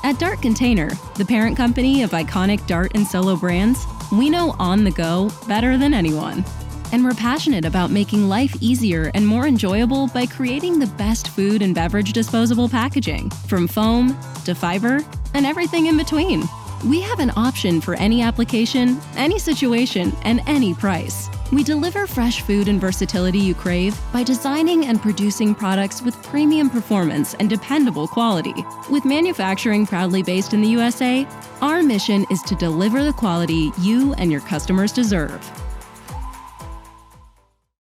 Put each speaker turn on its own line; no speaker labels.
At Dart Container, the parent company of iconic Dart and Solo brands, we know on the go better than anyone. And we're passionate about making life easier and more enjoyable by creating the best food and beverage disposable packaging, from foam to fiber and everything in between. We have an option for any application, any situation, and any price. We deliver fresh food and versatility you crave by designing and producing products with premium performance and dependable quality. With manufacturing proudly based in the USA, our mission is to deliver the quality you and your customers deserve.